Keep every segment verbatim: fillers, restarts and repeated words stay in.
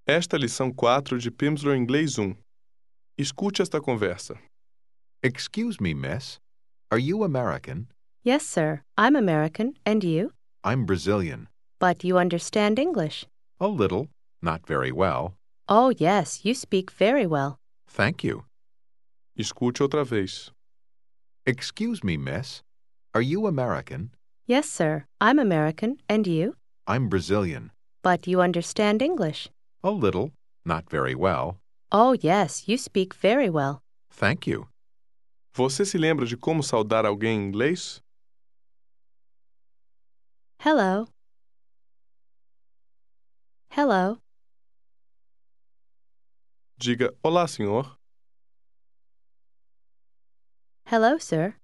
Esta é a lição quatro de Pimsleur Inglês um. Escute esta conversa. Excuse me, miss. Are you American? Yes, sir. I'm American. And you? I'm Brazilian. But you understand English. A little, not very well. Oh, yes, you speak very well. Thank you. Escute outra vez. Excuse me, miss. Are you American? Yes, sir. I'm American. And you? I'm Brazilian. But you understand English. A little, not very well. Oh, yes, you speak very well. Thank you. Você se lembra de como saudar alguém em inglês? Hello. Hello. Diga olá, senhor. Hello, sir.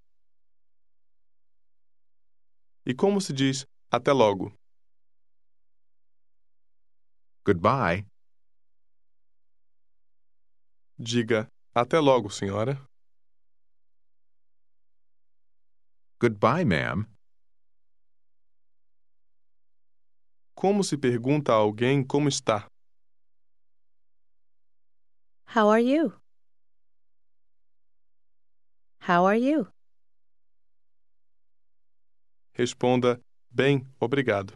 E como se diz até logo? Goodbye. Diga até logo, senhora. Goodbye, ma'am. Como se pergunta a alguém como está? How are you? How are you? Responda bem, obrigado.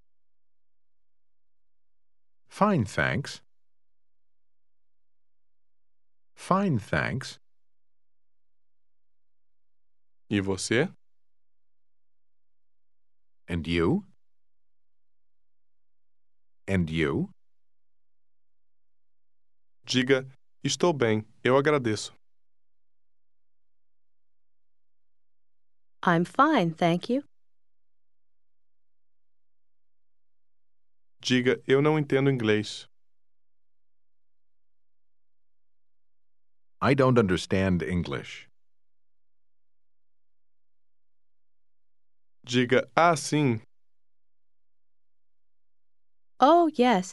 Fine, thanks. Fine, thanks. E você? And you? And you? Diga estou bem, eu agradeço. I'm fine, thank you. Diga eu não entendo inglês. I don't understand English. Diga ah, sim. Oh, yes,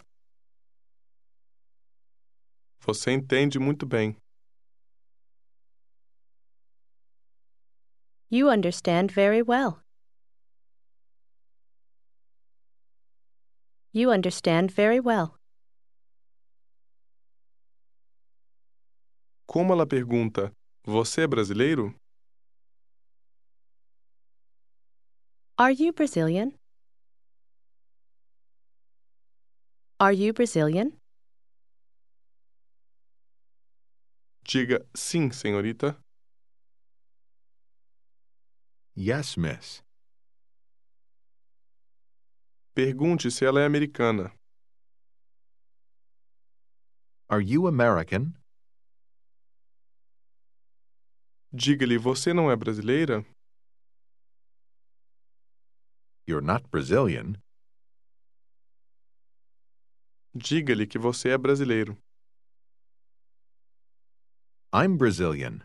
Você entende muito bem. you understand very well. You understand very well. Como ela pergunta, você é brasileiro? Are you Brazilian? Are you Brazilian? Diga sim, senhorita. Yes, miss. Pergunte se ela é americana. Are you American? Diga-lhe, você não é brasileira? You're not Brazilian. Diga-lhe que você é brasileiro. I'm Brazilian.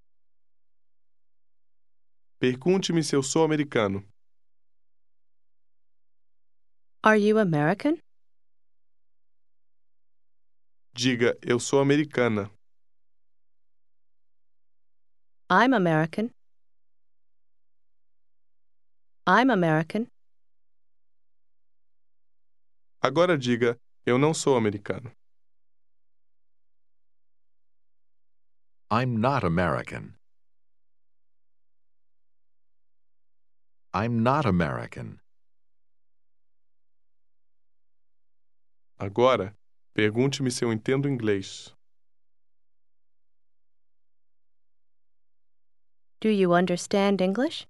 Pergunte-me se eu sou americano. Are you American? Diga, eu sou americana. I'm American. I'm American. Agora diga, eu não sou americano. I'm not American. I'm not American. Agora, pergunte-me se eu entendo inglês. Do you understand English?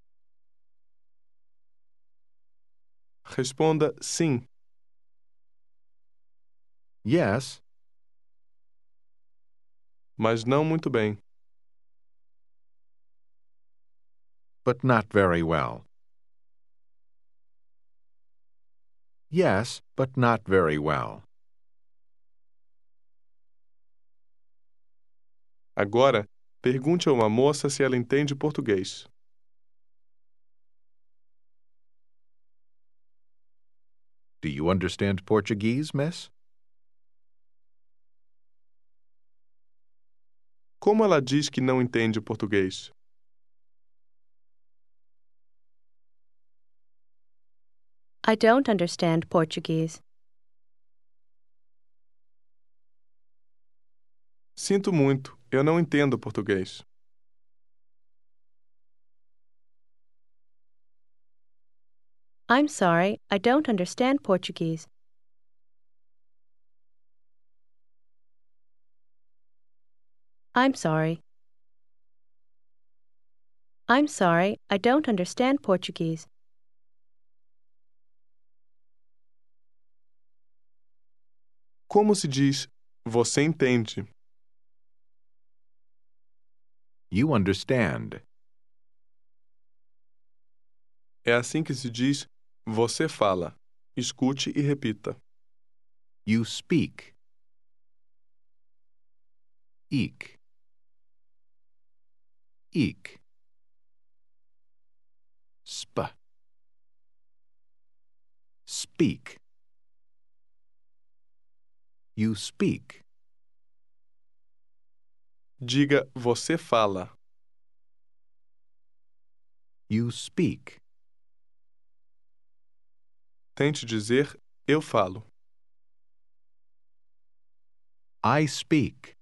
Responda sim. Yes, Mas não muito bem. but not very well. Yes, but not very well. Agora, pergunte a uma moça se ela entende português. Do you understand Portuguese, miss? Como ela diz que não entende português? I don't understand Portuguese. Sinto muito, eu não entendo português. I'm sorry, I don't understand Portuguese. I'm sorry. I'm sorry, I don't understand Portuguese. Como se diz você entende? You understand. É assim que se diz você fala. Escute e repita. You speak. Eek. Eek. Sp. Speak. You speak. Diga você fala. You speak. Tente dizer eu falo. I speak.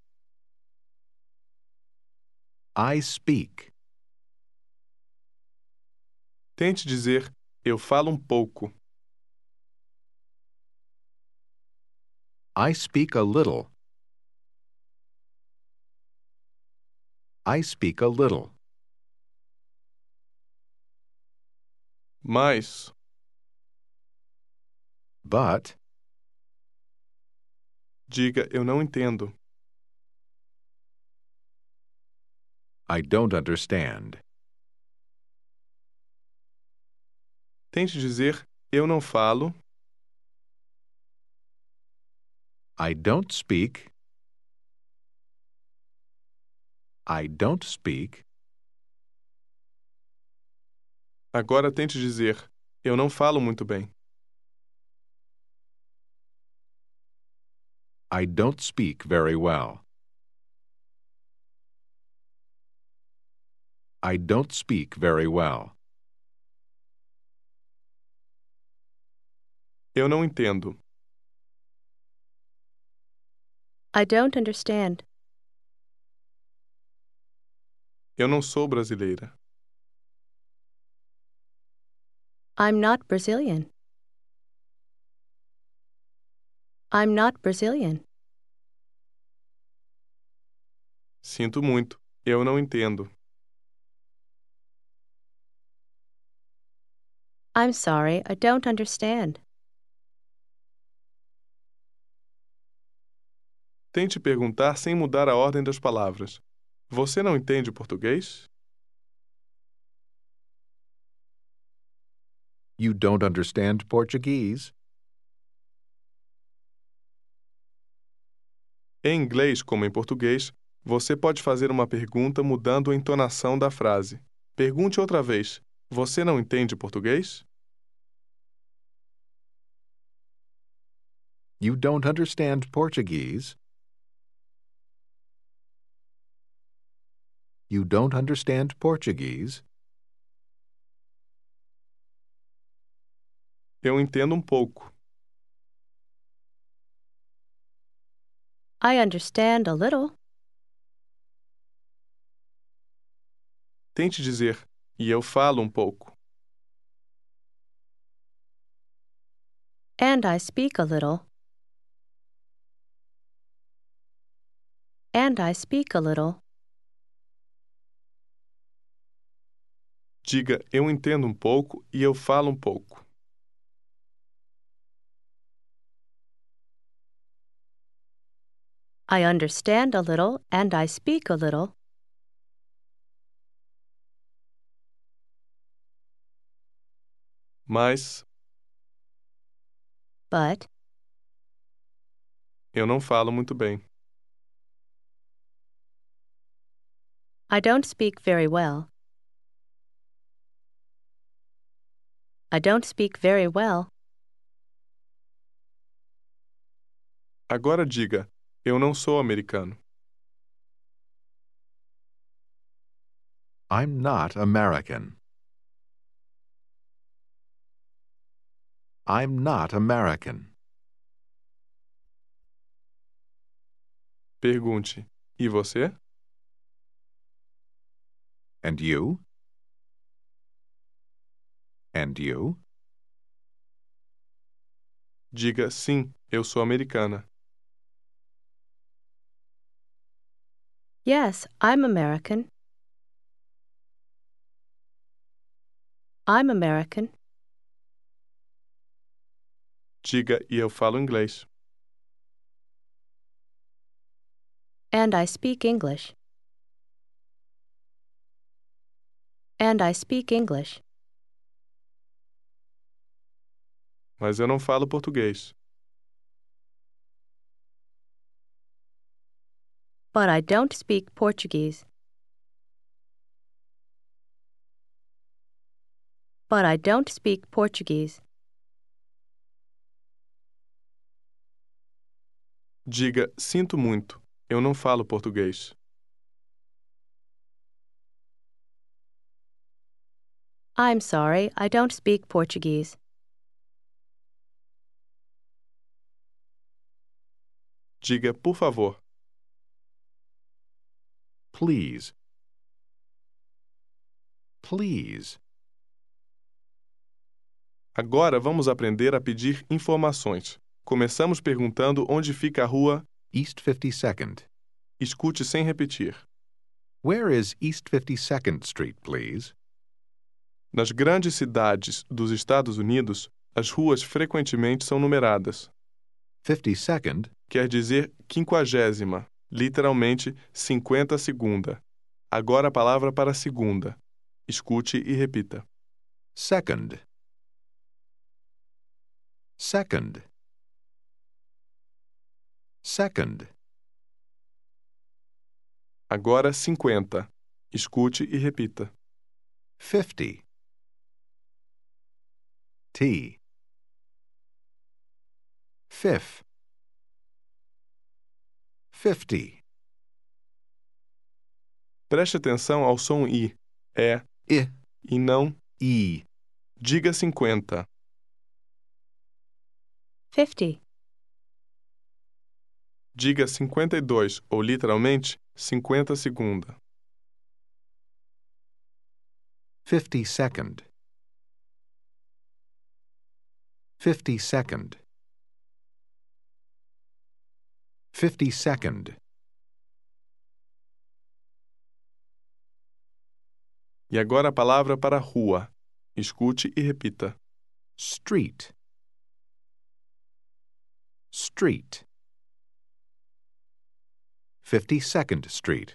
I speak. Tente dizer eu falo um pouco. I speak a little. I speak a little. Mas, But diga eu não entendo. I don't understand. Tente dizer eu não falo. I don't speak. I don't speak. Agora tente dizer eu não falo muito bem. I don't speak very well. I don't speak very well. Eu não entendo. I don't understand. Eu não sou brasileira. I'm not Brazilian. I'm not Brazilian. Sinto muito, eu não entendo. I'm sorry, I don't understand. Tente perguntar sem mudar a ordem das palavras. Você não entende português? You don't understand Portuguese? Em inglês, como em português, você pode fazer uma pergunta mudando a entonação da frase. Pergunte outra vez. Você não entende português? You don't understand Portuguese? You don't understand Portuguese? Eu entendo um pouco. I understand a little. Tente dizer, e eu falo um pouco. And I speak a little. And I speak a little. Diga, eu entendo um pouco e eu falo um pouco. I understand a little and I speak a little. Mas But eu não falo muito bem. I don't speak very well. I don't speak very well. Agora diga, eu não sou americano. I'm not American. I'm not American. Pergunte, E você? And you? And you? Diga sim, eu sou americana. Yes, I'm American. I'm American. Diga e eu falo inglês. And I speak English. And I speak English. Mas eu não falo português. But I don't speak Portuguese. But I don't speak Portuguese. Diga sinto muito, eu não falo português. I'm sorry, I don't speak Portuguese. Diga por favor. Please. Please. Agora vamos aprender a pedir informações. Começamos perguntando onde fica a rua. East fifty-second. Escute sem repetir. Where is East fifty-second Street, please? Nas grandes cidades dos Estados Unidos, as ruas frequentemente são numeradas. fifty-second? Quer dizer quinquagésima, literalmente cinquenta segunda. Agora a palavra para segunda. Escute e repita. Second. Second. Second. Agora cinquenta. Escute e repita. Fifty. T. Fifth. Fifty. Preste atenção ao som I. É I. e não. E. Diga cinquenta. Fifty. Diga cinquenta e dois, ou literalmente, cinquenta segunda. Fifty-second. Fifty-second. Fifty-second. E agora a palavra para rua. Escute e repita. Street. Street. Fifty-second Street.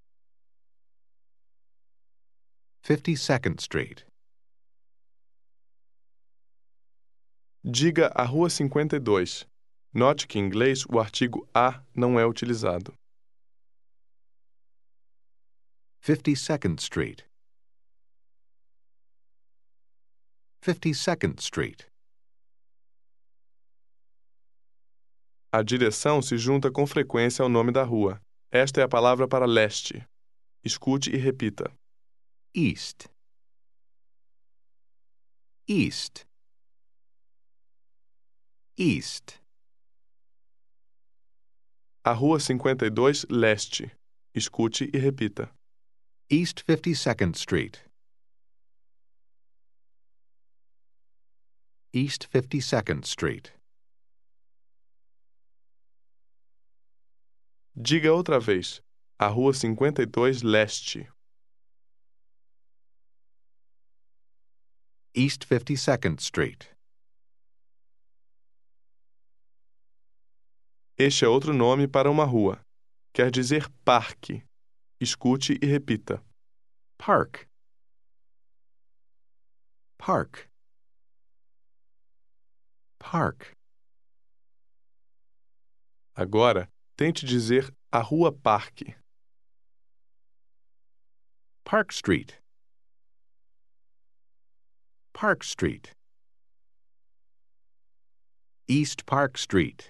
Fifty-second Street. Diga a rua cinquenta e dois. Note que em inglês o artigo a não é utilizado. Fifty-second Street. Fifty-second Street. A direção se junta com frequência ao nome da rua. Esta é a palavra para leste. Escute e repita. East. East. East. A rua cinquenta e dois, leste. Escute e repita. East fifty-second Street. East fifty-second Street. Diga outra vez. A rua cinquenta e dois, leste. East fifty-second Street. Este é outro nome para uma rua. Quer dizer parque. Escute e repita. Park. Park. Park. Agora, tente dizer a rua parque. Park Street. Park Street. East Park Street.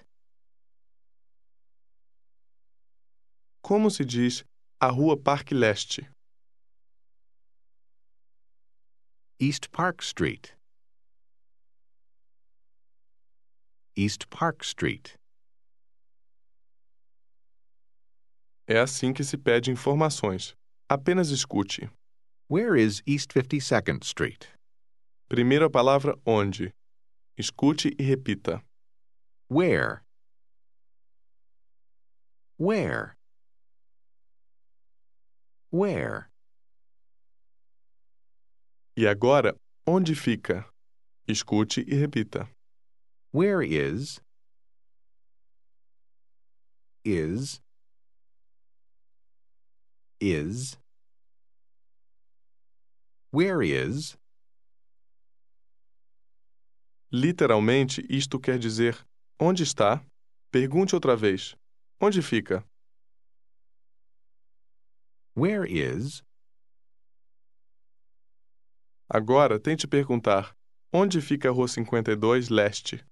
Como se diz a rua Parque Leste? East Park Street. East Park Street. É assim que se pede informações. Apenas escute. Where is East fifty-second Street? Primeiro a palavra onde. Escute e repita. Where? Where? Where? E agora, onde fica? Escute e repita. Where is? Is? Is? Where is? Literalmente, isto quer dizer onde está? Pergunte outra vez. Onde fica? Where is? Agora, tente perguntar. Onde fica a Rua cinquenta e dois Leste?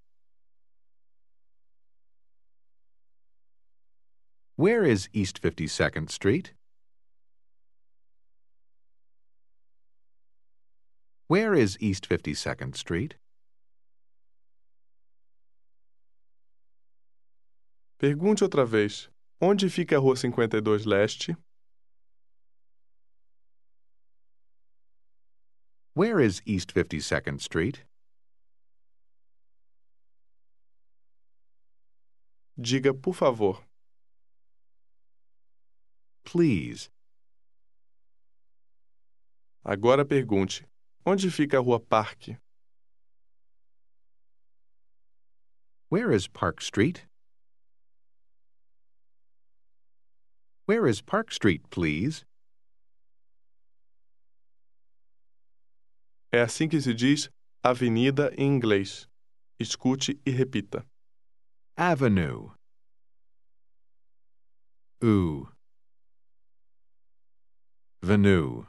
Where is East fifty-second Street? Where is East fifty-second Street? Pergunte outra vez. Onde fica a Rua cinquenta e dois Leste? Where is East fifty-second Street? Diga, por favor. Please. Agora pergunte. Onde fica a Rua Parque? Where is Park Street? Where is Park Street, please? É assim que se diz avenida em inglês. Escute e repita. Avenue. Ooh. Venue.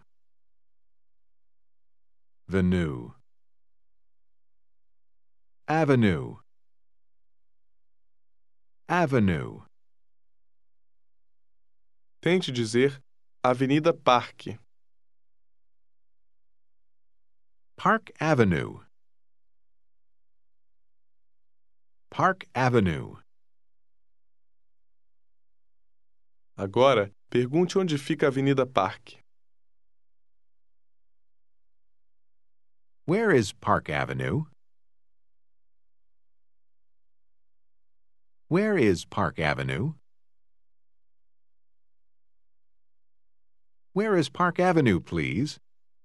Venue. Avenue. Avenue. Tente dizer Avenida Parque. Park Avenue. Park Avenue. Agora, pergunte onde fica a Avenida Parque. Where is Park Avenue? Where is Park Avenue? Where is Park Avenue, please?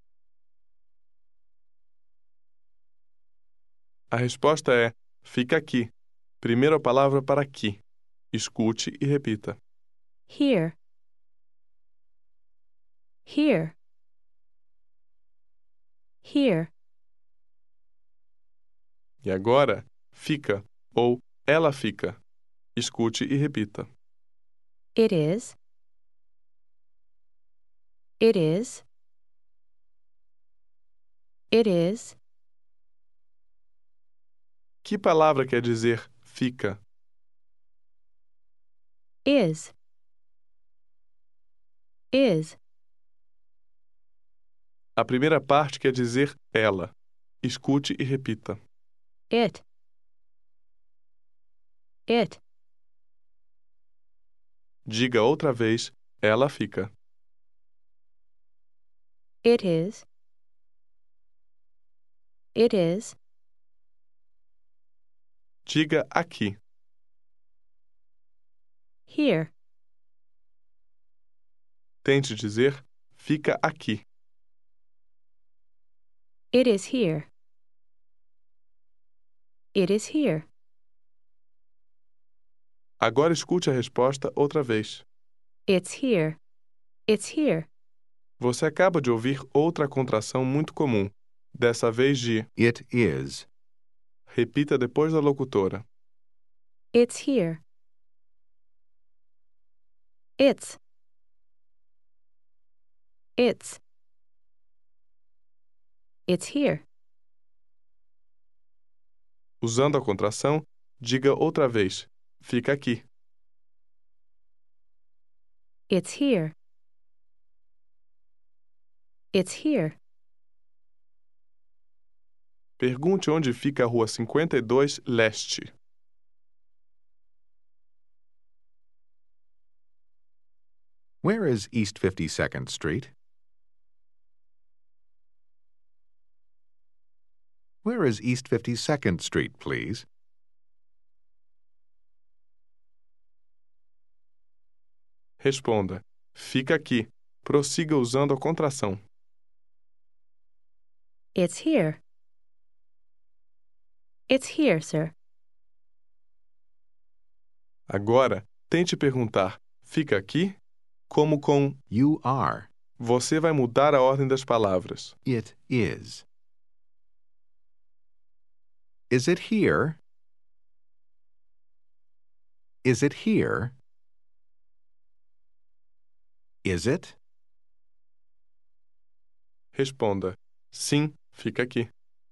A resposta é fica aqui. Primeira palavra para aqui. Escute e repita. Here. Here. Here. E agora, fica ou ela fica. Escute e repita. It is. It is. It is. Que palavra quer dizer fica? Is. Is. A primeira parte quer dizer ela. Escute e repita. It. It. Diga outra vez, ela fica. It is. It is. Diga aqui. Here. Tente dizer fica aqui. It is here. It is here. Agora escute a resposta outra vez. It's here. It's here. Você acaba de ouvir outra contração muito comum, dessa vez de It is. repita depois da locutora. It's here. It's. It's. It's here. Usando a contração, diga outra vez. Fica aqui. It's here. It's here. Pergunte onde fica a Rua cinquenta e dois Leste. Where is East fifty-second Street? Where is East fifty-second Street, please? Responda: fica aqui. Prossiga usando a contração. It's here. It's here, sir. Agora, tente perguntar: fica aqui? Como com You are. você vai mudar a ordem das palavras. It is. Is it here? Is it here? Is it? Responda: sim, fica aqui.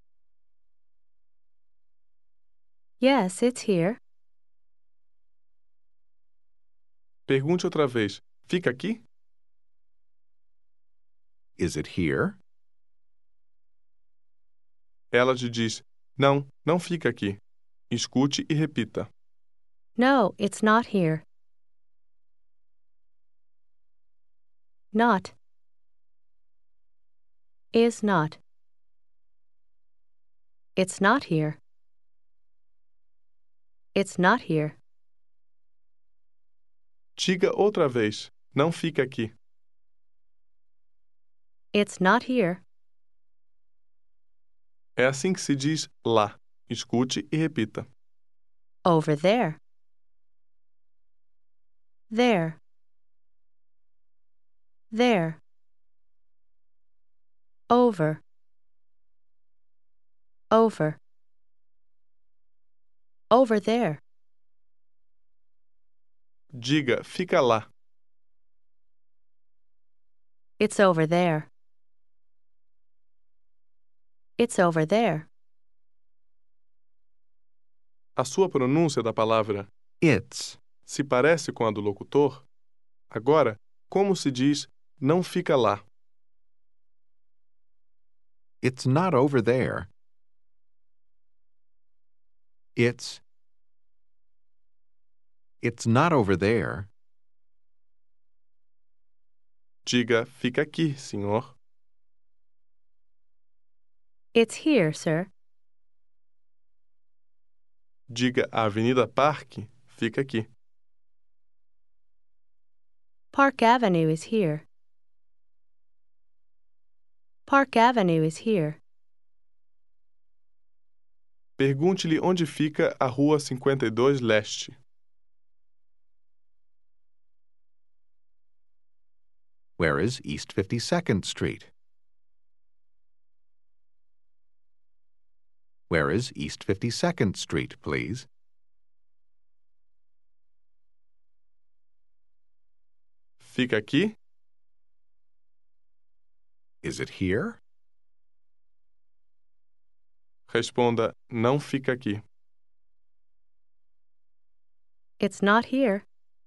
Yes, it's here. Pergunte outra vez: fica aqui? Is it here? Ela te diz: não, não fica aqui. Escute e repita. No, it's not here. Not. Is not. It's not here. It's not here. Diga outra vez: não fica aqui. It's not here. É assim que se diz lá. Escute e repita. Over there. There. There. Over. Over. Over there. Diga: fica lá. It's over there. It's over there. A sua pronúncia da palavra It's. se parece com a do locutor? Agora, como se diz não fica lá? It's not over there. It's. It's not over there. Diga: fica aqui, senhor. It's here, sir. Diga: a Avenida Parque fica aqui. Park Avenue is here. Park Avenue is here. Pergunte-lhe onde fica a Rua cinquenta e dois Leste. Where is East fifty-second Street? Where is East fifty-second Street, please? Fica aqui? Is it here? Responda: não fica aqui. It's not here.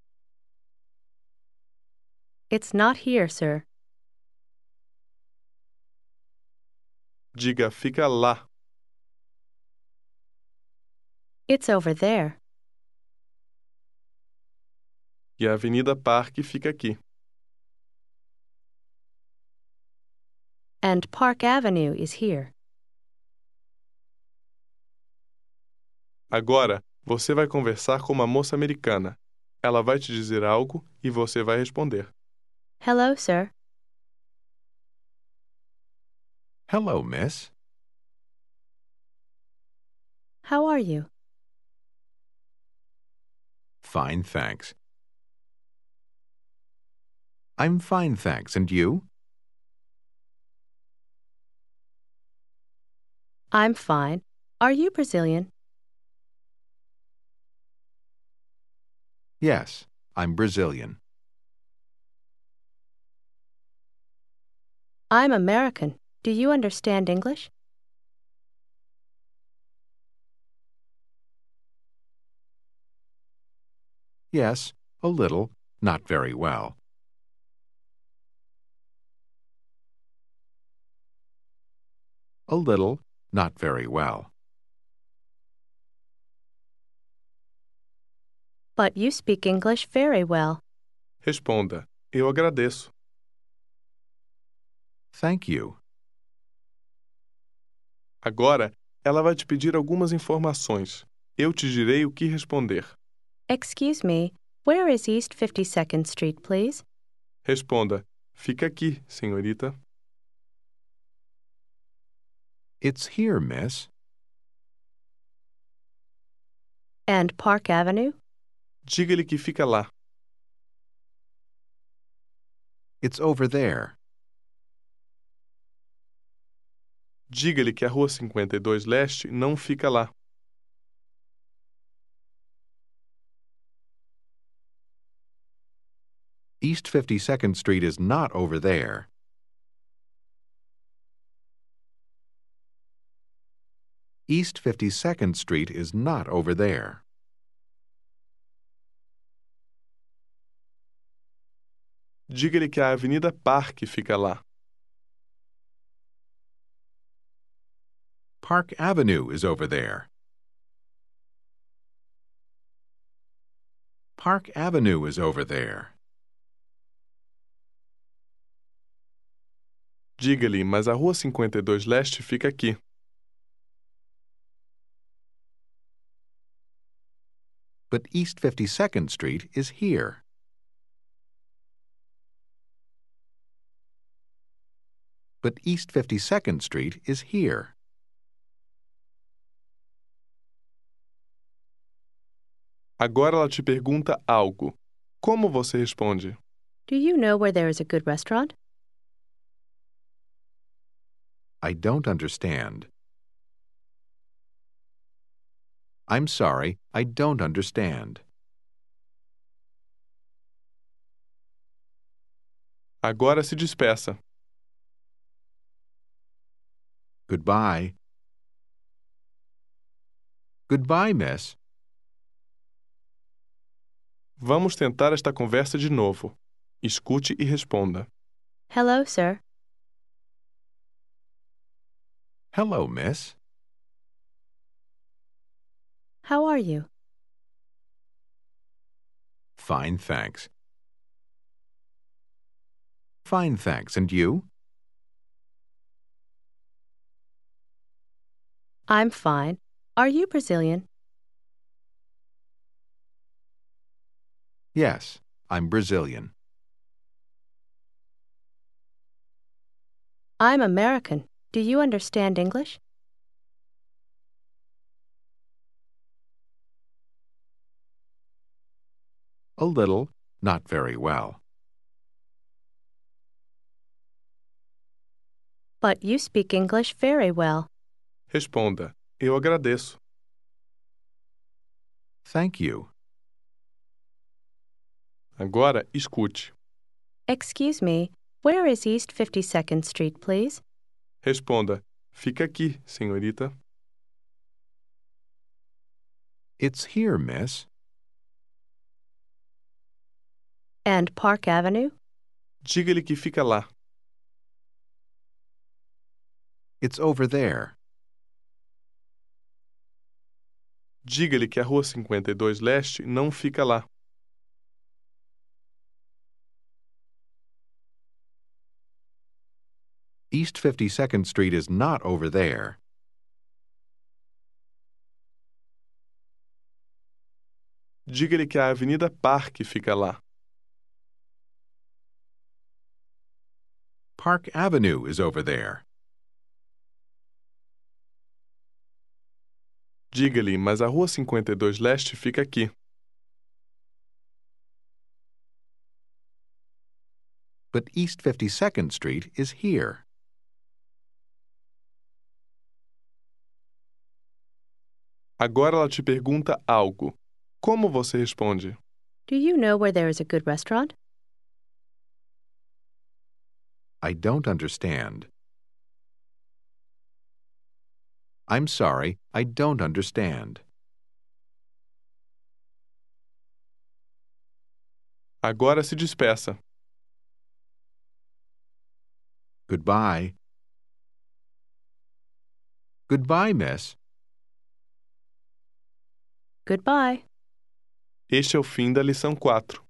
It's not here, sir. Diga: fica lá. It's over there. E a Avenida Parque fica aqui. And Park Avenue is here. Agora, você vai conversar com uma moça americana. Ela vai te dizer algo e você vai responder. Hello, sir. Hello, miss. How are you? Fine, thanks. I'm fine, thanks. And you? I'm fine. Are you Brazilian? Yes, I'm Brazilian. I'm American. Do you understand English? Yes, a little, not very well. A little, not very well. But you speak English very well. Responda: Eu agradeço. Thank you. Agora, ela vai te pedir algumas informações. Eu te direi o que responder. Excuse me, where is East fifty-second Street, please? Responda: Fica aqui, senhorita. It's here, miss. And Park Avenue? Diga-lhe que fica lá. It's over there. Diga-lhe que a Rua cinquenta e dois Leste não fica lá. East fifty-second Street is not over there. East fifty-second Street is not over there. Diga-lhe que a Avenida Parque fica lá. Park Avenue is over there. Park Avenue is over there. Diga-lhe, mas a Rua cinquenta e dois Leste fica aqui. But East fifty-second Street is here. But East fifty-second Street is here. Agora ela te pergunta algo. Como você responde? Do you know where there is a good restaurant? I don't understand. I'm sorry, I don't understand. Agora se despeça. Goodbye. Goodbye, miss. Vamos tentar esta conversa de novo. Escute e responda. Hello, sir. Hello, miss. How are you? Fine, thanks. Fine, thanks. And you? I'm fine. Are you Brazilian? Yes, I'm Brazilian. I'm American. Do you understand English? A little, not very well. But you speak English very well. Responda: Eu agradeço. Thank you. Agora, escute. Excuse me, where is East fifty-second Street, please? Responda: Fica aqui, senhorita. It's here, miss. And Park Avenue? Diga-lhe que fica lá. It's over there. Diga-lhe que a Rua cinquenta e dois Leste não fica lá. East fifty-second Street is not over there. Diga-lhe que a Avenida Parque fica lá. Park Avenue is over there. Diga-lhe, mas a Rua cinquenta e dois Leste fica aqui. But East fifty-second Street is here. Agora ela te pergunta algo. Como você responde? Do you know where there is a good restaurant? I don't understand. I'm sorry, I don't understand. Agora se despeça. Goodbye. Goodbye, miss. Goodbye. Este é o fim da lição quatro.